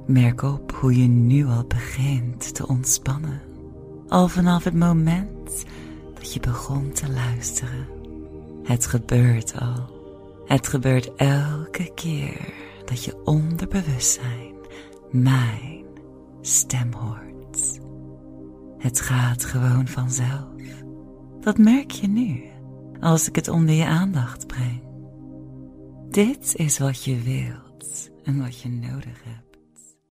Merk op hoe je nu al begint te ontspannen. Al vanaf het moment dat je begon te luisteren. Het gebeurt al. Het gebeurt elke keer dat je onderbewustzijn mijn stem hoort. Het gaat gewoon vanzelf. Dat merk je nu als ik het onder je aandacht breng. Dit is wat je wilt en wat je nodig hebt.